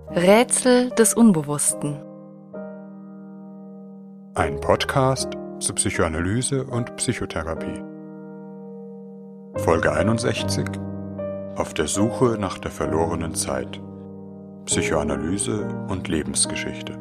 Rätsel des Unbewussten. Ein Podcast zur Psychoanalyse und Psychotherapie. Folge 61: Auf der Suche nach der verlorenen Zeit. Psychoanalyse und Lebensgeschichte.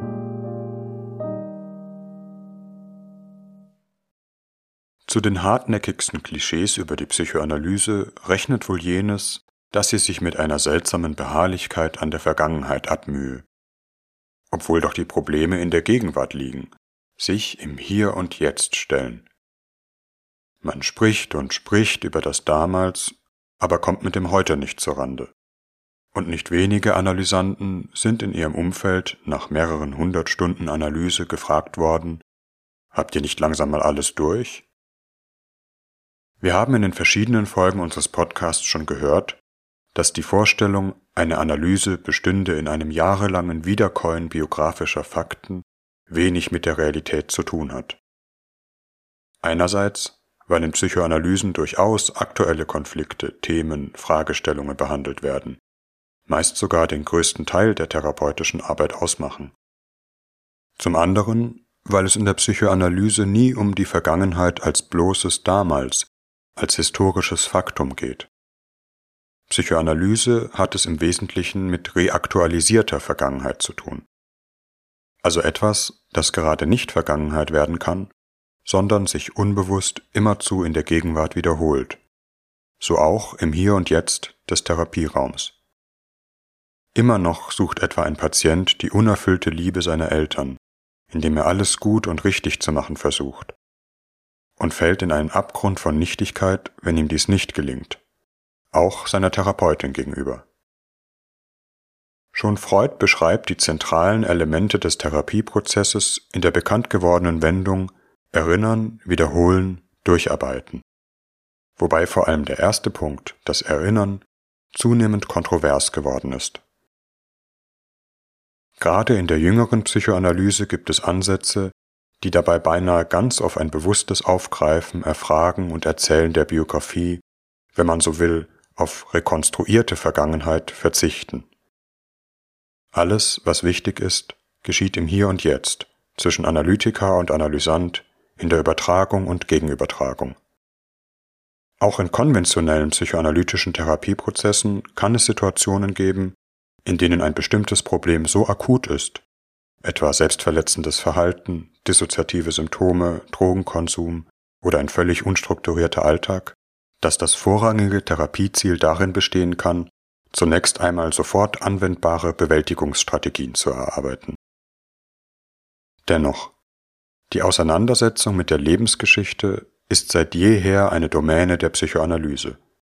Zu den hartnäckigsten Klischees über die Psychoanalyse rechnet wohl jenes, dass sie sich mit einer seltsamen Beharrlichkeit an der Vergangenheit abmühe, obwohl doch die Probleme in der Gegenwart liegen, sich im Hier und Jetzt stellen. Man spricht und spricht über das Damals, aber kommt mit dem Heute nicht zur Rande. Und nicht wenige Analysanten sind in ihrem Umfeld nach mehreren 100 Stunden Analyse gefragt worden: Habt ihr nicht langsam mal alles durch? Wir haben in den verschiedenen Folgen unseres Podcasts schon gehört, dass die Vorstellung, eine Analyse bestünde in einem jahrelangen Wiederkäuen biografischer Fakten, wenig mit der Realität zu tun hat. Einerseits, weil in Psychoanalysen durchaus aktuelle Konflikte, Themen, Fragestellungen behandelt werden, meist sogar den größten Teil der therapeutischen Arbeit ausmachen. Zum anderen, weil es in der Psychoanalyse nie um die Vergangenheit als bloßes Damals, als historisches Faktum geht. Psychoanalyse hat es im Wesentlichen mit reaktualisierter Vergangenheit zu tun. Also etwas, das gerade nicht Vergangenheit werden kann, sondern sich unbewusst immerzu in der Gegenwart wiederholt. So auch im Hier und Jetzt des Therapieraums. Immer noch sucht etwa ein Patient die unerfüllte Liebe seiner Eltern, indem er alles gut und richtig zu machen versucht, und fällt in einen Abgrund von Nichtigkeit, wenn ihm dies nicht gelingt, auch seiner Therapeutin gegenüber. Schon Freud beschreibt die zentralen Elemente des Therapieprozesses in der bekannt gewordenen Wendung Erinnern, Wiederholen, Durcharbeiten, wobei vor allem der erste Punkt, das Erinnern, zunehmend kontrovers geworden ist. Gerade in der jüngeren Psychoanalyse gibt es Ansätze, die dabei beinahe ganz auf ein bewusstes Aufgreifen, Erfragen und Erzählen der Biografie, wenn man so will, auf rekonstruierte Vergangenheit verzichten. Alles, was wichtig ist, geschieht im Hier und Jetzt, zwischen Analytiker und Analysant, in der Übertragung und Gegenübertragung. Auch in konventionellen psychoanalytischen Therapieprozessen kann es Situationen geben, in denen ein bestimmtes Problem so akut ist, etwa selbstverletzendes Verhalten, dissoziative Symptome, Drogenkonsum oder ein völlig unstrukturierter Alltag, dass das vorrangige Therapieziel darin bestehen kann, zunächst einmal sofort anwendbare Bewältigungsstrategien zu erarbeiten. Dennoch, die Auseinandersetzung mit der Lebensgeschichte ist seit jeher eine Domäne der Psychoanalyse.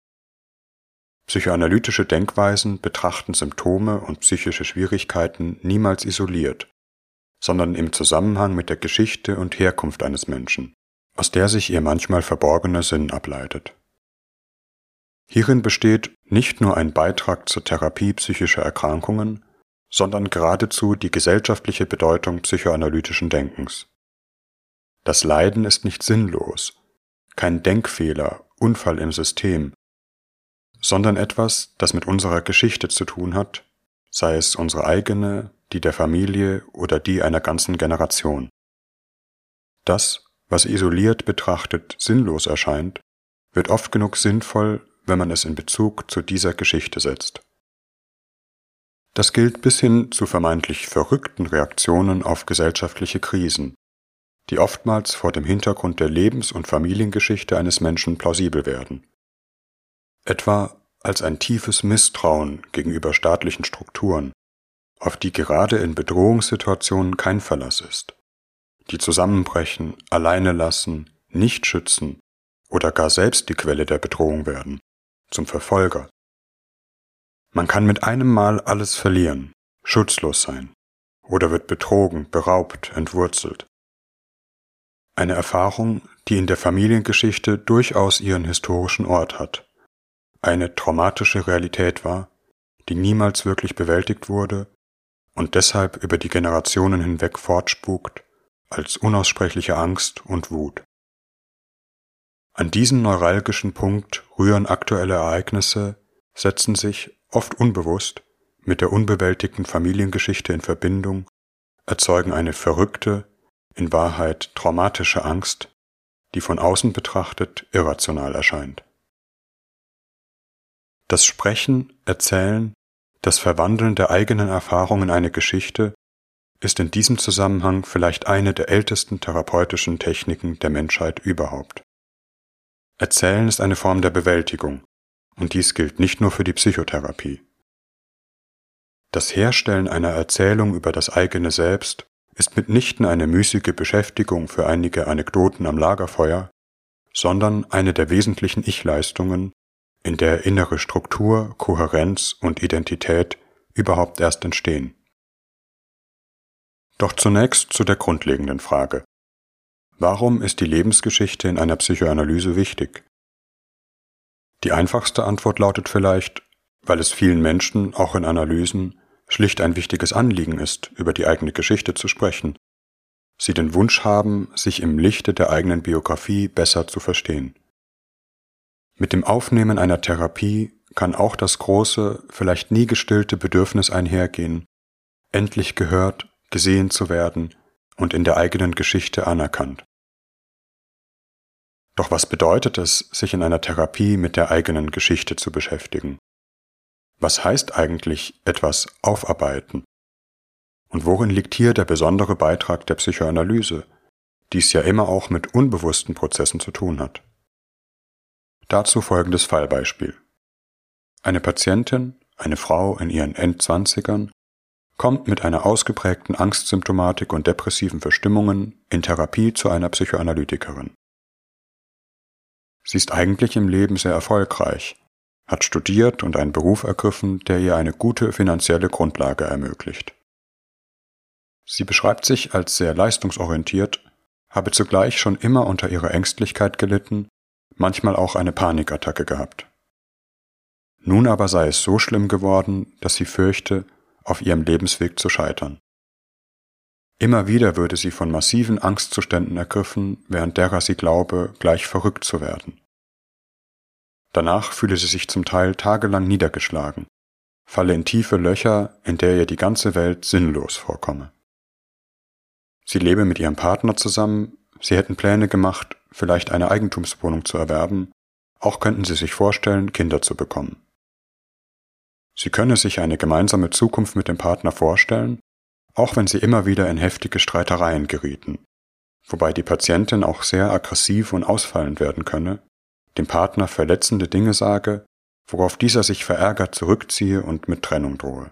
Psychoanalytische Denkweisen betrachten Symptome und psychische Schwierigkeiten niemals isoliert, sondern im Zusammenhang mit der Geschichte und Herkunft eines Menschen, aus der sich ihr manchmal verborgener Sinn ableitet. Hierin besteht nicht nur ein Beitrag zur Therapie psychischer Erkrankungen, sondern geradezu die gesellschaftliche Bedeutung psychoanalytischen Denkens. Das Leiden ist nicht sinnlos, kein Denkfehler, Unfall im System, sondern etwas, das mit unserer Geschichte zu tun hat, sei es unsere eigene, die der Familie oder die einer ganzen Generation. Das, was isoliert betrachtet sinnlos erscheint, wird oft genug sinnvoll, wenn man es in Bezug zu dieser Geschichte setzt. Das gilt bis hin zu vermeintlich verrückten Reaktionen auf gesellschaftliche Krisen, die oftmals vor dem Hintergrund der Lebens- und Familiengeschichte eines Menschen plausibel werden. Etwa als ein tiefes Misstrauen gegenüber staatlichen Strukturen, auf die gerade in Bedrohungssituationen kein Verlass ist, die zusammenbrechen, alleine lassen, nicht schützen oder gar selbst die Quelle der Bedrohung werden, zum Verfolger. Man kann mit einem Mal alles verlieren, schutzlos sein oder wird betrogen, beraubt, entwurzelt. Eine Erfahrung, die in der Familiengeschichte durchaus ihren historischen Ort hat, eine traumatische Realität war, die niemals wirklich bewältigt wurde und deshalb über die Generationen hinweg fortspukt als unaussprechliche Angst und Wut. An diesen neuralgischen Punkt rühren aktuelle Ereignisse, setzen sich, oft unbewusst, mit der unbewältigten Familiengeschichte in Verbindung erzeugen eine verrückte, in Wahrheit traumatische Angst, die von außen betrachtet irrational erscheint. Das Sprechen, Erzählen, das Verwandeln der eigenen Erfahrung in eine Geschichte ist in diesem Zusammenhang vielleicht eine der ältesten therapeutischen Techniken der Menschheit überhaupt. Erzählen ist eine Form der Bewältigung, und dies gilt nicht nur für die Psychotherapie. Das Herstellen einer Erzählung über das eigene Selbst ist mitnichten eine müßige Beschäftigung für einige Anekdoten am Lagerfeuer, sondern eine der wesentlichen Ich-Leistungen, in der innere Struktur, Kohärenz und Identität überhaupt erst entstehen. Doch zunächst zu der grundlegenden Frage: Warum ist die Lebensgeschichte in einer Psychoanalyse wichtig? Die einfachste Antwort lautet vielleicht, weil es vielen Menschen, auch in Analysen, schlicht ein wichtiges Anliegen ist, über die eigene Geschichte zu sprechen. Sie den Wunsch haben, sich im Lichte der eigenen Biografie besser zu verstehen. Mit dem Aufnehmen einer Therapie kann auch das große, vielleicht nie gestillte Bedürfnis einhergehen, endlich gehört, gesehen zu werden und in der eigenen Geschichte anerkannt. Doch was bedeutet es, sich in einer Therapie mit der eigenen Geschichte zu beschäftigen? Was heißt eigentlich etwas aufarbeiten? Und worin liegt hier der besondere Beitrag der Psychoanalyse, die es ja immer auch mit unbewussten Prozessen zu tun hat? Dazu folgendes Fallbeispiel. Eine Patientin, eine Frau in ihren Endzwanzigern, kommt mit einer ausgeprägten Angstsymptomatik und depressiven Verstimmungen in Therapie zu einer Psychoanalytikerin. Sie ist eigentlich im Leben sehr erfolgreich, hat studiert und einen Beruf ergriffen, der ihr eine gute finanzielle Grundlage ermöglicht. Sie beschreibt sich als sehr leistungsorientiert, habe zugleich schon immer unter ihrer Ängstlichkeit gelitten, manchmal auch eine Panikattacke gehabt. Nun aber sei es so schlimm geworden, dass sie fürchte, auf ihrem Lebensweg zu scheitern. Immer wieder würde sie von massiven Angstzuständen ergriffen, während derer sie glaube, gleich verrückt zu werden. Danach fühle sie sich zum Teil tagelang niedergeschlagen, falle in tiefe Löcher, in der ihr die ganze Welt sinnlos vorkomme. Sie lebe mit ihrem Partner zusammen, sie hätten Pläne gemacht, vielleicht eine Eigentumswohnung zu erwerben, auch könnten sie sich vorstellen, Kinder zu bekommen. Sie könne sich eine gemeinsame Zukunft mit dem Partner vorstellen, auch wenn sie immer wieder in heftige Streitereien gerieten, wobei die Patientin auch sehr aggressiv und ausfallend werden könne, dem Partner verletzende Dinge sage, worauf dieser sich verärgert zurückziehe und mit Trennung drohe.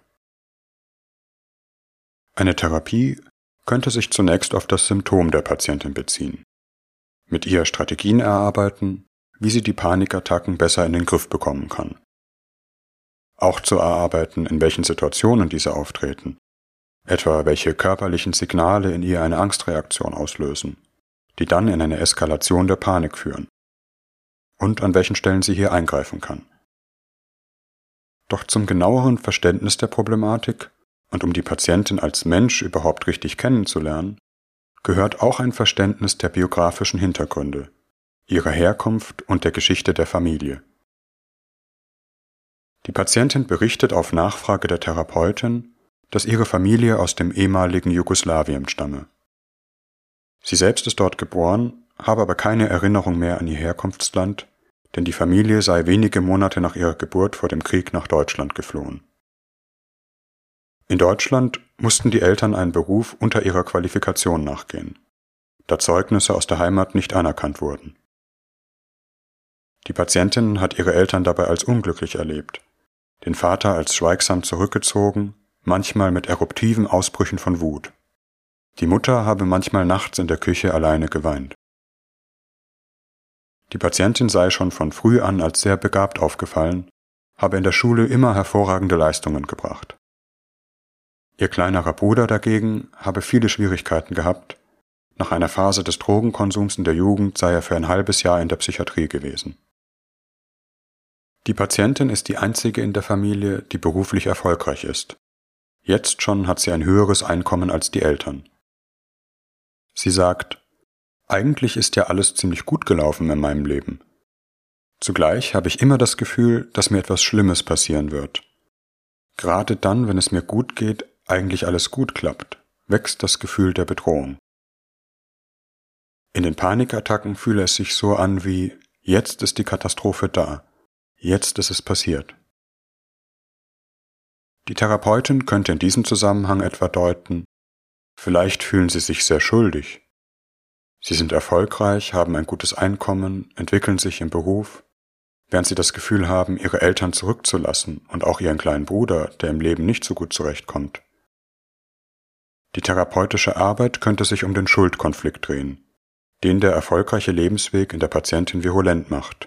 Eine Therapie könnte sich zunächst auf das Symptom der Patientin beziehen, mit ihr Strategien erarbeiten, wie sie die Panikattacken besser in den Griff bekommen kann. Auch zu erarbeiten, in welchen Situationen diese auftreten, etwa welche körperlichen Signale in ihr eine Angstreaktion auslösen, die dann in eine Eskalation der Panik führen, und an welchen Stellen sie hier eingreifen kann. Doch zum genaueren Verständnis der Problematik und um die Patientin als Mensch überhaupt richtig kennenzulernen, gehört auch ein Verständnis der biografischen Hintergründe, ihrer Herkunft und der Geschichte der Familie. Die Patientin berichtet auf Nachfrage der Therapeutin, dass ihre Familie aus dem ehemaligen Jugoslawien stamme. Sie selbst ist dort geboren, habe aber keine Erinnerung mehr an ihr Herkunftsland, denn die Familie sei wenige Monate nach ihrer Geburt vor dem Krieg nach Deutschland geflohen. In Deutschland mussten die Eltern einen Beruf unter ihrer Qualifikation nachgehen, da Zeugnisse aus der Heimat nicht anerkannt wurden. Die Patientin hat ihre Eltern dabei als unglücklich erlebt, den Vater als schweigsam zurückgezogen, manchmal mit eruptiven Ausbrüchen von Wut. Die Mutter habe manchmal nachts in der Küche alleine geweint. Die Patientin sei schon von früh an als sehr begabt aufgefallen, habe in der Schule immer hervorragende Leistungen gebracht. Ihr kleinerer Bruder dagegen habe viele Schwierigkeiten gehabt, nach einer Phase des Drogenkonsums in der Jugend sei er für ein halbes Jahr in der Psychiatrie gewesen. Die Patientin ist die einzige in der Familie, die beruflich erfolgreich ist. Jetzt schon hat sie ein höheres Einkommen als die Eltern. Sie sagt, eigentlich ist ja alles ziemlich gut gelaufen in meinem Leben. Zugleich habe ich immer das Gefühl, dass mir etwas Schlimmes passieren wird. gerade dann, wenn es mir gut geht, eigentlich alles gut klappt, wächst das Gefühl der Bedrohung. In den Panikattacken fühle es sich so an wie: Jetzt ist die Katastrophe da, jetzt ist es passiert. Die Therapeutin könnte in diesem Zusammenhang etwa deuten: Vielleicht fühlen Sie sich sehr schuldig. Sie sind erfolgreich, haben ein gutes Einkommen, entwickeln sich im Beruf, während Sie das Gefühl haben, Ihre Eltern zurückzulassen und auch Ihren kleinen Bruder, der im Leben nicht so gut zurechtkommt. Die therapeutische Arbeit könnte sich um den Schuldkonflikt drehen, den der erfolgreiche Lebensweg in der Patientin virulent macht.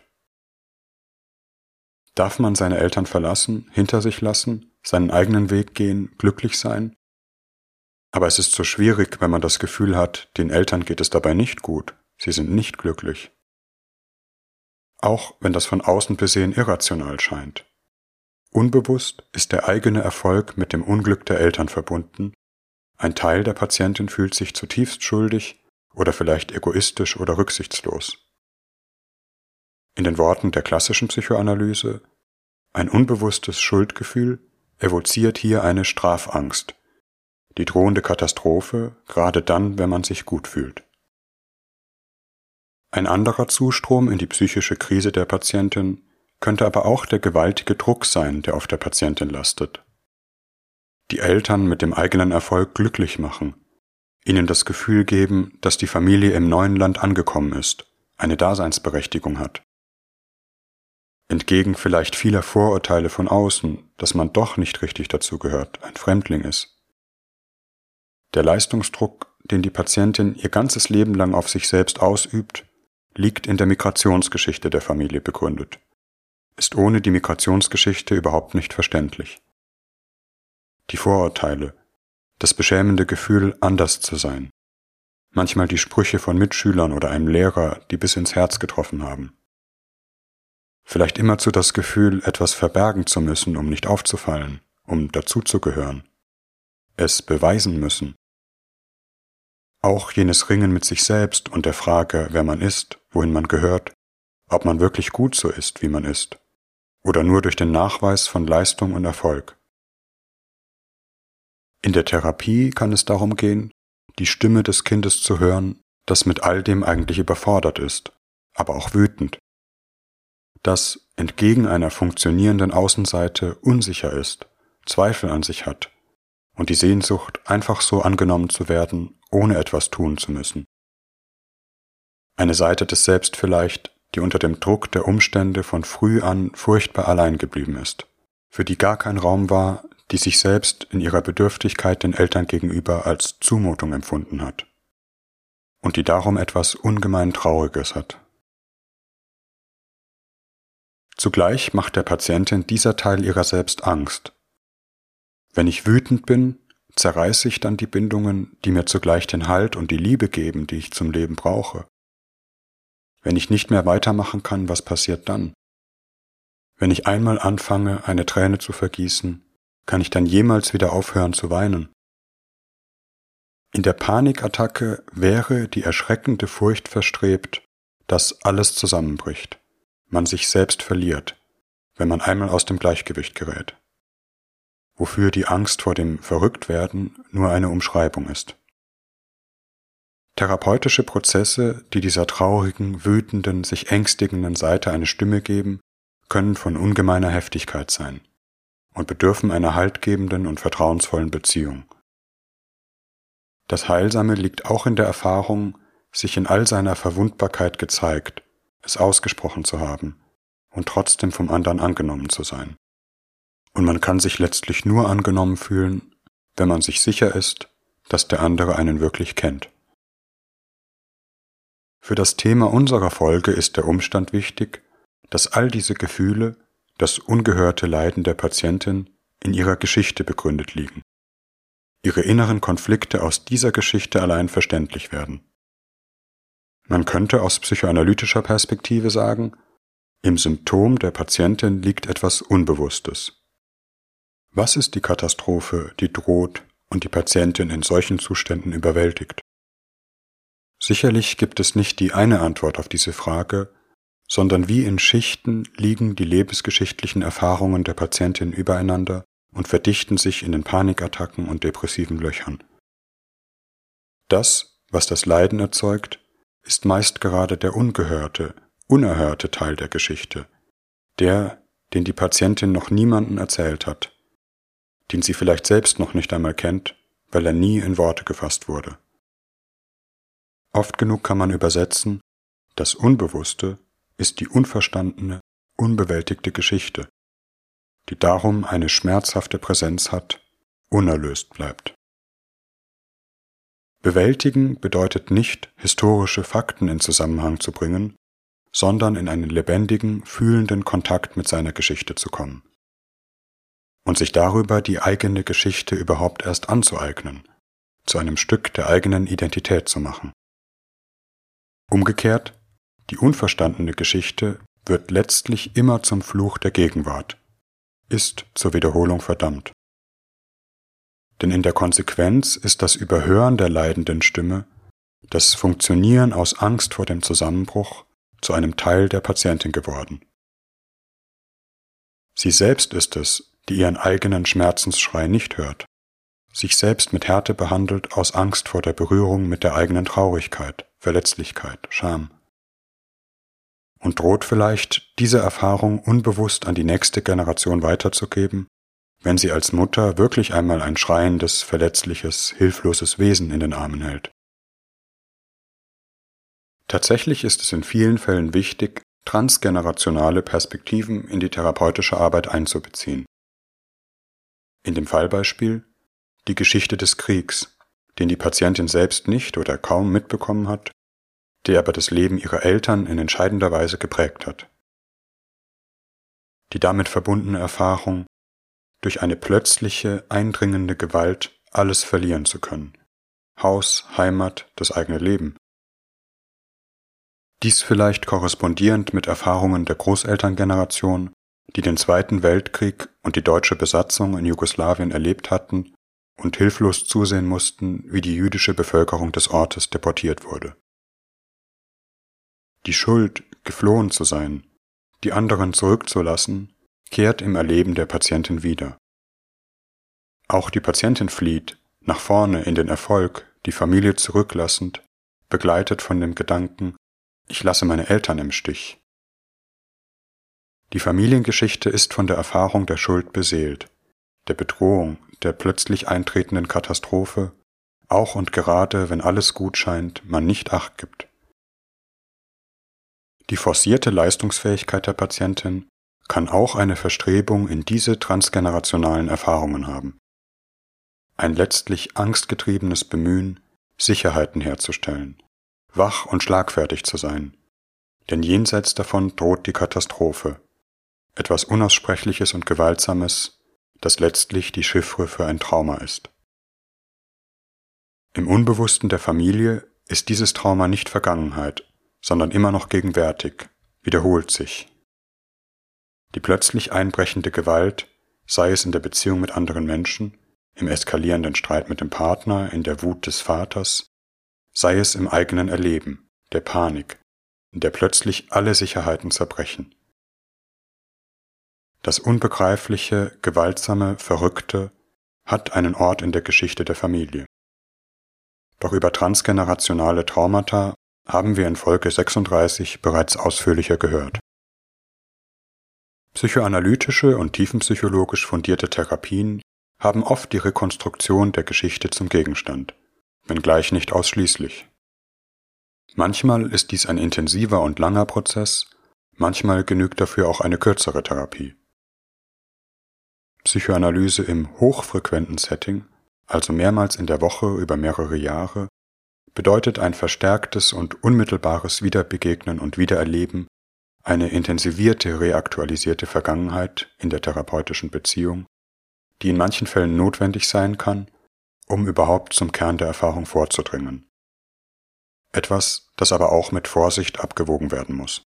Darf man seine Eltern verlassen, hinter sich lassen, seinen eigenen Weg gehen, glücklich sein? Aber es ist so schwierig, wenn man das Gefühl hat, den Eltern geht es dabei nicht gut, sie sind nicht glücklich. Auch wenn das von außen besehen irrational scheint. Unbewusst ist der eigene Erfolg mit dem Unglück der Eltern verbunden, ein Teil der Patientin fühlt sich zutiefst schuldig oder vielleicht egoistisch oder rücksichtslos. In den Worten der klassischen Psychoanalyse: Ein unbewusstes Schuldgefühl evoziert hier eine Strafangst, die drohende Katastrophe, gerade dann, wenn man sich gut fühlt. Ein anderer Zustrom in die psychische Krise der Patientin könnte aber auch der gewaltige Druck sein, der auf der Patientin lastet. Die Eltern mit dem eigenen Erfolg glücklich machen, ihnen das Gefühl geben, dass die Familie im neuen Land angekommen ist, eine Daseinsberechtigung hat. Entgegen vielleicht vieler Vorurteile von außen, dass man doch nicht richtig dazugehört, ein Fremdling ist. Der Leistungsdruck, den die Patientin ihr ganzes Leben lang auf sich selbst ausübt, liegt in der Migrationsgeschichte der Familie begründet, ist ohne die Migrationsgeschichte überhaupt nicht verständlich. Die Vorurteile, das beschämende Gefühl, anders zu sein, manchmal die Sprüche von Mitschülern oder einem Lehrer, die bis ins Herz getroffen haben. Vielleicht immerzu das Gefühl, etwas verbergen zu müssen, um nicht aufzufallen, um dazuzugehören. Es beweisen müssen. Auch jenes Ringen mit sich selbst und der Frage, wer man ist, wohin man gehört, ob man wirklich gut so ist, wie man ist, oder nur durch den Nachweis von Leistung und Erfolg. In der Therapie kann es darum gehen, die Stimme des Kindes zu hören, das mit all dem eigentlich überfordert ist, aber auch wütend, das entgegen einer funktionierenden Außenseite unsicher ist, Zweifel an sich hat und die Sehnsucht, einfach so angenommen zu werden, ohne etwas tun zu müssen. Eine Seite des Selbst vielleicht, die unter dem Druck der Umstände von früh an furchtbar allein geblieben ist, für die gar kein Raum war, die sich selbst in ihrer Bedürftigkeit den Eltern gegenüber als Zumutung empfunden hat und die darum etwas ungemein Trauriges hat. Zugleich macht der Patientin dieser Teil ihrer selbst Angst. Wenn ich wütend bin, zerreiße ich dann die Bindungen, die mir zugleich den Halt und die Liebe geben, die ich zum Leben brauche. Wenn ich nicht mehr weitermachen kann, was passiert dann? Wenn ich einmal anfange, eine Träne zu vergießen, kann ich dann jemals wieder aufhören zu weinen? In der Panikattacke wäre die erschreckende Furcht verstrebt, dass alles zusammenbricht, man sich selbst verliert, wenn man einmal aus dem Gleichgewicht gerät, wofür die Angst vor dem Verrücktwerden nur eine Umschreibung ist. Therapeutische Prozesse, die dieser traurigen, wütenden, sich ängstigenden Seite eine Stimme geben, können von ungemeiner Heftigkeit sein und bedürfen einer haltgebenden und vertrauensvollen Beziehung. Das Heilsame liegt auch in der Erfahrung, sich in all seiner Verwundbarkeit gezeigt, es ausgesprochen zu haben und trotzdem vom anderen angenommen zu sein. Und man kann sich letztlich nur angenommen fühlen, wenn man sich sicher ist, dass der andere einen wirklich kennt. Für das Thema unserer Folge ist der Umstand wichtig, dass all diese Gefühle, das ungehörte Leiden der Patientin, in ihrer Geschichte begründet liegen. Ihre inneren Konflikte aus dieser Geschichte allein verständlich werden. Man könnte aus psychoanalytischer Perspektive sagen, im Symptom der Patientin liegt etwas Unbewusstes. Was ist die Katastrophe, die droht und die Patientin in solchen Zuständen überwältigt? Sicherlich gibt es nicht die eine Antwort auf diese Frage, sondern wie in Schichten liegen die lebensgeschichtlichen Erfahrungen der Patientin übereinander und verdichten sich in den Panikattacken und depressiven Löchern. Das, was das Leiden erzeugt, ist meist gerade der ungehörte, unerhörte Teil der Geschichte, der, den die Patientin noch niemandem erzählt hat, den sie vielleicht selbst noch nicht einmal kennt, weil er nie in Worte gefasst wurde. Oft genug kann man übersetzen, das Unbewusste ist die unverstandene, unbewältigte Geschichte, die darum eine schmerzhafte Präsenz hat, unerlöst bleibt. Bewältigen bedeutet nicht, historische Fakten in Zusammenhang zu bringen, sondern in einen lebendigen, fühlenden Kontakt mit seiner Geschichte zu kommen und sich darüber die eigene Geschichte überhaupt erst anzueignen, zu einem Stück der eigenen Identität zu machen. Umgekehrt, die unverstandene Geschichte wird letztlich immer zum Fluch der Gegenwart, ist zur Wiederholung verdammt. Denn in der Konsequenz ist das Überhören der leidenden Stimme, das Funktionieren aus Angst vor dem Zusammenbruch, zu einem Teil der Patientin geworden. Sie selbst ist es, die ihren eigenen Schmerzensschrei nicht hört, sich selbst mit Härte behandelt aus Angst vor der Berührung mit der eigenen Traurigkeit, Verletzlichkeit, Scham. Und droht vielleicht, diese Erfahrung unbewusst an die nächste Generation weiterzugeben, wenn sie als Mutter wirklich einmal ein schreiendes, verletzliches, hilfloses Wesen in den Armen hält. Tatsächlich ist es in vielen Fällen wichtig, transgenerationale Perspektiven in die therapeutische Arbeit einzubeziehen. In dem Fallbeispiel die Geschichte des Kriegs, den die Patientin selbst nicht oder kaum mitbekommen hat, der aber das Leben ihrer Eltern in entscheidender Weise geprägt hat. Die damit verbundene Erfahrung, durch eine plötzliche, eindringende Gewalt alles verlieren zu können. Haus, Heimat, das eigene Leben. Dies vielleicht korrespondierend mit Erfahrungen der Großelterngeneration, die den Zweiten Weltkrieg und die deutsche Besatzung in Jugoslawien erlebt hatten und hilflos zusehen mussten, wie die jüdische Bevölkerung des Ortes deportiert wurde. Die Schuld, geflohen zu sein, die anderen zurückzulassen, kehrt im Erleben der Patientin wieder. Auch die Patientin flieht, nach vorne in den Erfolg, die Familie zurücklassend, begleitet von dem Gedanken, ich lasse meine Eltern im Stich. Die Familiengeschichte ist von der Erfahrung der Schuld beseelt, der Bedrohung, der plötzlich eintretenden Katastrophe, auch und gerade, wenn alles gut scheint, man nicht Acht gibt. Die forcierte Leistungsfähigkeit der Patientin kann auch eine Verstrebung in diese transgenerationalen Erfahrungen haben. Ein letztlich angstgetriebenes Bemühen, Sicherheiten herzustellen, wach und schlagfertig zu sein, denn jenseits davon droht die Katastrophe, etwas Unaussprechliches und Gewaltsames, das letztlich die Chiffre für ein Trauma ist. Im Unbewussten der Familie ist dieses Trauma nicht Vergangenheit, sondern immer noch gegenwärtig, wiederholt sich. Die plötzlich einbrechende Gewalt, sei es in der Beziehung mit anderen Menschen, im eskalierenden Streit mit dem Partner, in der Wut des Vaters, sei es im eigenen Erleben, der Panik, in der plötzlich alle Sicherheiten zerbrechen. Das Unbegreifliche, Gewaltsame, Verrückte hat einen Ort in der Geschichte der Familie. Doch über transgenerationale Traumata haben wir in Folge 36 bereits ausführlicher gehört. Psychoanalytische und tiefenpsychologisch fundierte Therapien haben oft die Rekonstruktion der Geschichte zum Gegenstand, wenngleich nicht ausschließlich. Manchmal ist dies ein intensiver und langer Prozess, manchmal genügt dafür auch eine kürzere Therapie. Psychoanalyse im hochfrequenten Setting, also mehrmals in der Woche über mehrere Jahre, bedeutet ein verstärktes und unmittelbares Wiederbegegnen und Wiedererleben, eine intensivierte, reaktualisierte Vergangenheit in der therapeutischen Beziehung, die in manchen Fällen notwendig sein kann, um überhaupt zum Kern der Erfahrung vorzudringen. Etwas, das aber auch mit Vorsicht abgewogen werden muss.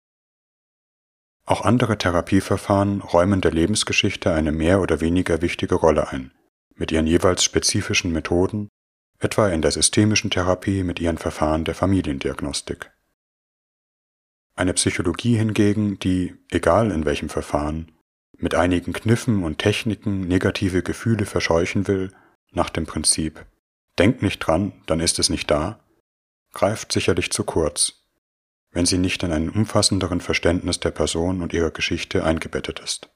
Auch andere Therapieverfahren räumen der Lebensgeschichte eine mehr oder weniger wichtige Rolle ein, mit ihren jeweils spezifischen Methoden, etwa in der systemischen Therapie mit ihren Verfahren der Familiendiagnostik. Eine Psychologie hingegen, die, egal in welchem Verfahren, mit einigen Kniffen und Techniken negative Gefühle verscheuchen will, nach dem Prinzip »Denk nicht dran, dann ist es nicht da«, greift sicherlich zu kurz, wenn sie nicht in einem umfassenderen Verständnis der Person und ihrer Geschichte eingebettet ist.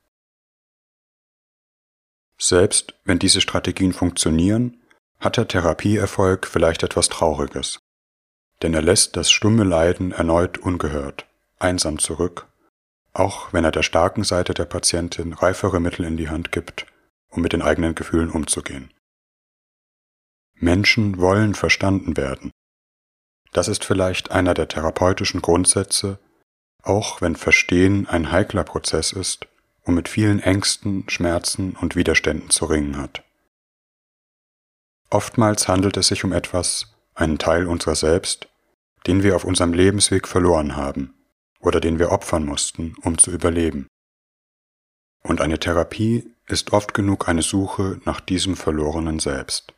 Selbst wenn diese Strategien funktionieren, hat der Therapieerfolg vielleicht etwas Trauriges, denn er lässt das stumme Leiden erneut ungehört, einsam zurück, auch wenn er der starken Seite der Patientin reifere Mittel in die Hand gibt, um mit den eigenen Gefühlen umzugehen. Menschen wollen verstanden werden. Das ist vielleicht einer der therapeutischen Grundsätze, auch wenn Verstehen ein heikler Prozess ist und mit vielen Ängsten, Schmerzen und Widerständen zu ringen hat. Oftmals handelt es sich um etwas, einen Teil unserer selbst, den wir auf unserem Lebensweg verloren haben oder den wir opfern mussten, um zu überleben. Und eine Therapie ist oft genug eine Suche nach diesem verlorenen Selbst.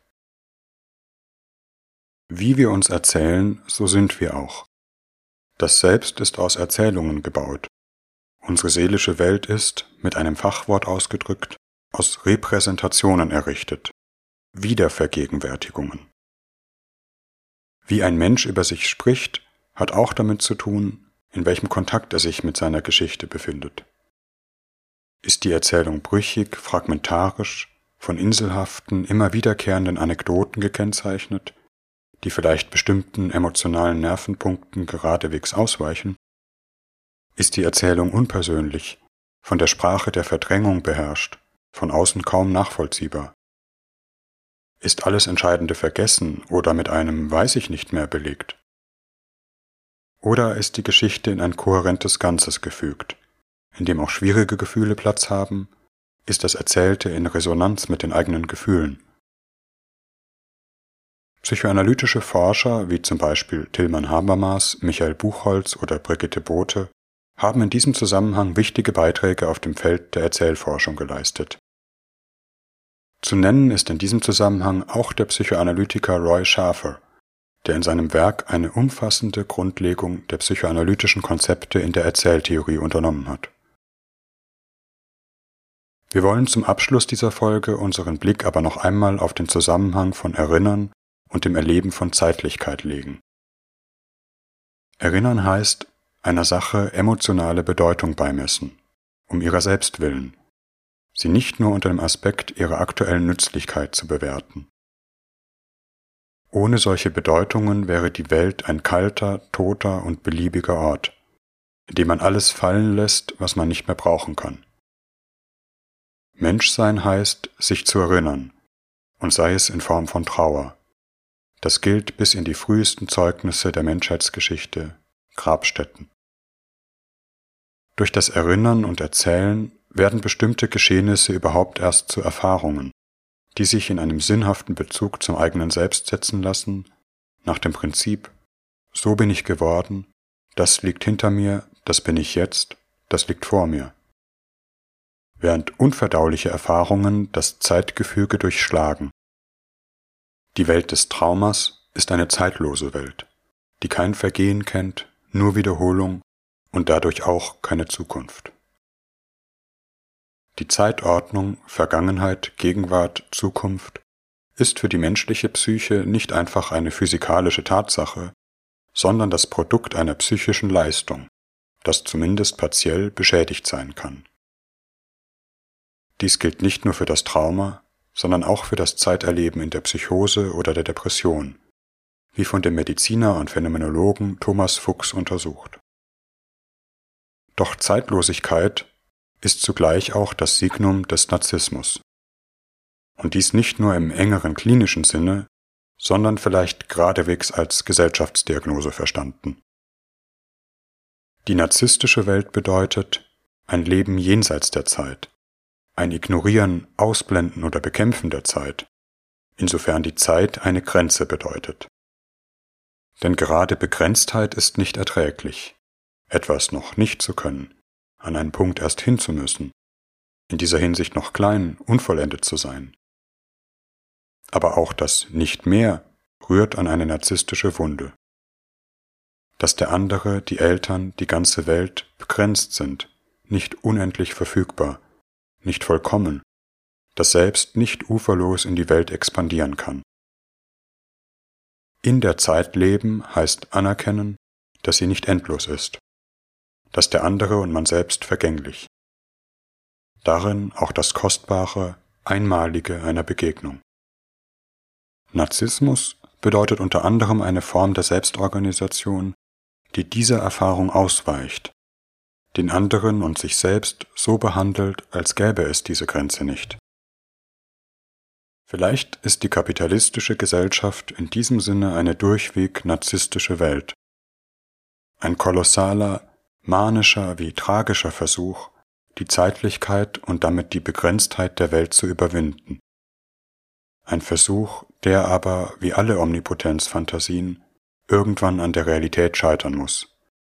Wie wir uns erzählen, so sind wir auch. Das Selbst ist aus Erzählungen gebaut. Unsere seelische Welt ist, mit einem Fachwort ausgedrückt, aus Repräsentationen errichtet, Wiedervergegenwärtigungen. Wie ein Mensch über sich spricht, hat auch damit zu tun, in welchem Kontakt er sich mit seiner Geschichte befindet. Ist die Erzählung brüchig, fragmentarisch, von inselhaften, immer wiederkehrenden Anekdoten gekennzeichnet, die vielleicht bestimmten emotionalen Nervenpunkten geradewegs ausweichen? Ist die Erzählung unpersönlich, von der Sprache der Verdrängung beherrscht, von außen kaum nachvollziehbar? Ist alles Entscheidende vergessen oder mit einem »Weiß ich nicht mehr« belegt? Oder ist die Geschichte in ein kohärentes Ganzes gefügt, in dem auch schwierige Gefühle Platz haben? Ist das Erzählte in Resonanz mit den eigenen Gefühlen? Psychoanalytische Forscher, wie zum Beispiel Tilman Habermas, Michael Buchholz oder Brigitte Bothe, haben in diesem Zusammenhang wichtige Beiträge auf dem Feld der Erzählforschung geleistet. Zu nennen ist in diesem Zusammenhang auch der Psychoanalytiker Roy Schafer, der in seinem Werk eine umfassende Grundlegung der psychoanalytischen Konzepte in der Erzähltheorie unternommen hat. Wir wollen zum Abschluss dieser Folge unseren Blick aber noch einmal auf den Zusammenhang von Erinnern und dem Erleben von Zeitlichkeit legen. Erinnern heißt, einer Sache emotionale Bedeutung beimessen, um ihrer selbst willen, sie nicht nur unter dem Aspekt ihrer aktuellen Nützlichkeit zu bewerten. Ohne solche Bedeutungen wäre die Welt ein kalter, toter und beliebiger Ort, in dem man alles fallen lässt, was man nicht mehr brauchen kann. Menschsein heißt, sich zu erinnern, und sei es in Form von Trauer. Das gilt bis in die frühesten Zeugnisse der Menschheitsgeschichte, Grabstätten. Durch das Erinnern und Erzählen werden bestimmte Geschehnisse überhaupt erst zu Erfahrungen, die sich in einem sinnhaften Bezug zum eigenen Selbst setzen lassen, nach dem Prinzip, so bin ich geworden, das liegt hinter mir, das bin ich jetzt, das liegt vor mir. Während unverdauliche Erfahrungen das Zeitgefüge durchschlagen. Die Welt des Traumas ist eine zeitlose Welt, die kein Vergehen kennt, nur Wiederholung und dadurch auch keine Zukunft. Die Zeitordnung Vergangenheit, Gegenwart, Zukunft ist für die menschliche Psyche nicht einfach eine physikalische Tatsache, sondern das Produkt einer psychischen Leistung, das zumindest partiell beschädigt sein kann. Dies gilt nicht nur für das Trauma, sondern auch für das Zeiterleben in der Psychose oder der Depression, wie von dem Mediziner und Phänomenologen Thomas Fuchs untersucht. Doch Zeitlosigkeit ist zugleich auch das Signum des Narzissmus. Und dies nicht nur im engeren klinischen Sinne, sondern vielleicht geradewegs als Gesellschaftsdiagnose verstanden. Die narzisstische Welt bedeutet ein Leben jenseits der Zeit, ein Ignorieren, Ausblenden oder Bekämpfen der Zeit, insofern die Zeit eine Grenze bedeutet. Denn gerade Begrenztheit ist nicht erträglich, etwas noch nicht zu können, an einen Punkt erst hin zu müssen, in dieser Hinsicht noch klein, unvollendet zu sein. Aber auch das Nicht-Mehr rührt an eine narzisstische Wunde. Dass der andere, die Eltern, die ganze Welt begrenzt sind, nicht unendlich verfügbar, nicht vollkommen, das Selbst nicht uferlos in die Welt expandieren kann. In der Zeit leben heißt anerkennen, dass sie nicht endlos ist, dass der andere und man selbst vergänglich. Darin auch das Kostbare, Einmalige einer Begegnung. Narzissmus bedeutet unter anderem eine Form der Selbstorganisation, die dieser Erfahrung ausweicht, den anderen und sich selbst so behandelt, als gäbe es diese Grenze nicht. Vielleicht ist die kapitalistische Gesellschaft in diesem Sinne eine durchweg narzisstische Welt. Ein kolossaler, manischer wie tragischer Versuch, die Zeitlichkeit und damit die Begrenztheit der Welt zu überwinden. Ein Versuch, der aber, wie alle Omnipotenzfantasien, irgendwann an der Realität scheitern muss.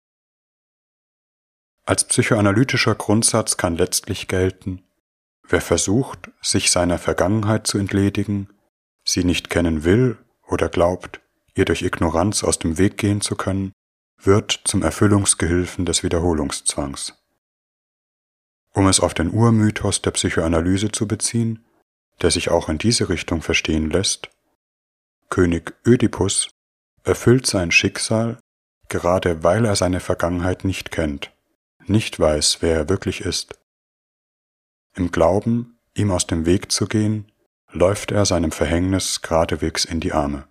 Als psychoanalytischer Grundsatz kann letztlich gelten: Wer versucht, sich seiner Vergangenheit zu entledigen, sie nicht kennen will oder glaubt, ihr durch Ignoranz aus dem Weg gehen zu können, wird zum Erfüllungsgehilfen des Wiederholungszwangs. Um es auf den Urmythos der Psychoanalyse zu beziehen, der sich auch in diese Richtung verstehen lässt: König Ödipus erfüllt sein Schicksal, gerade weil er seine Vergangenheit nicht kennt, nicht weiß, wer er wirklich ist. Im Glauben, ihm aus dem Weg zu gehen, läuft er seinem Verhängnis geradewegs in die Arme.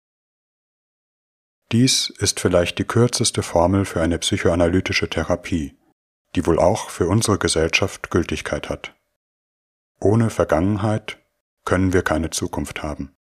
Dies ist vielleicht die kürzeste Formel für eine psychoanalytische Therapie, die wohl auch für unsere Gesellschaft Gültigkeit hat. Ohne Vergangenheit können wir keine Zukunft haben.